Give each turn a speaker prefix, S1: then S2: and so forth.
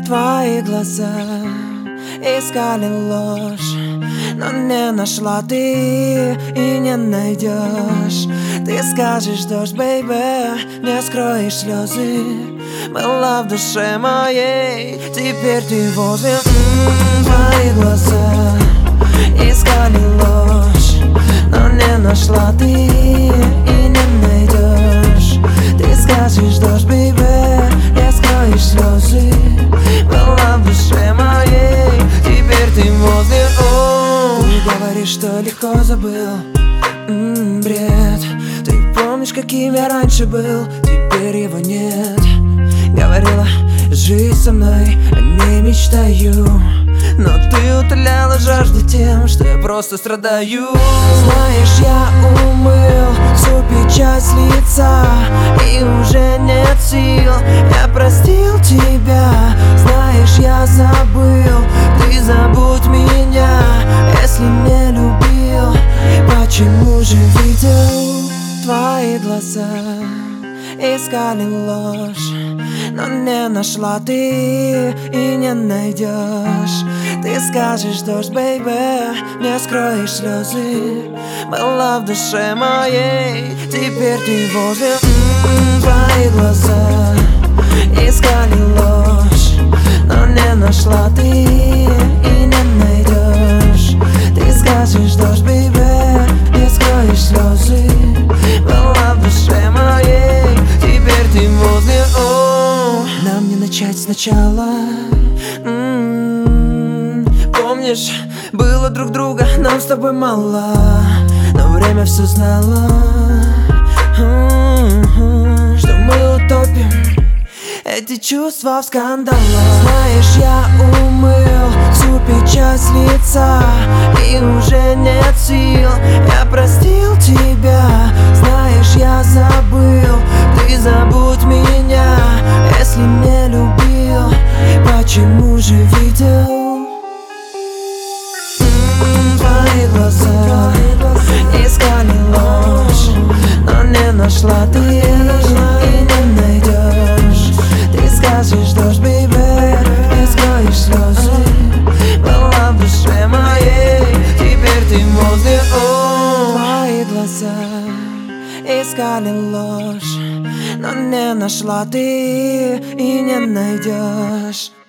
S1: Твои глаза искали ложь, но не нашла ты и не найдешь. Ты скажешь дождь, бейби, не скроешь слезы. Была в душе моей, теперь ты возле. Твои глаза искали ложь, но не нашла ты и не найдешь. Ты скажешь дождь, бейби, не скроешь слезы. Была в душе моей, теперь ты возле. Ты говоришь, что легко забыл. Бред. Ты помнишь, каким я раньше был, теперь его нет. Говорила, жизнь со мной, о ней мечтаю, но ты утоляла жажду тем, что я просто страдаю. Знаешь, я умыл всю печаль с лица, и уже нет сил, я простил тебя. Знаешь, я забыл, ты забудь меня, если не любил. Почему же видел твои глаза искали ложь, но не нашла ты и не найдешь. Ты скажешь дождь, бейби, не скроешь слезы. Была в душе моей, теперь ты возле. Твои глаза искали ложь, но не нашла ты и не найдешь. Ты скажешь дождь, бейби, не скроешь слезы. Была в душе моей, теперь ты возле. Нам не начать сначала. Помнишь, было друг друга нам с тобой мало, но время все знало, что мы утопим эти чувства в скандалах. Знаешь, я умыл всю печаль с лица, и уже нет сил, я простил тебя. Знаешь, я забыл, ты забудь меня, если не любил. Почему же видел твои глаза искали ложь, но не нашла ты и не найдешь. Ты скажешь дождь, бейби, не скроешь слезы. Была в душе моей, теперь ты возле. Твои глаза искали ложь, но не нашла ты и не найдешь.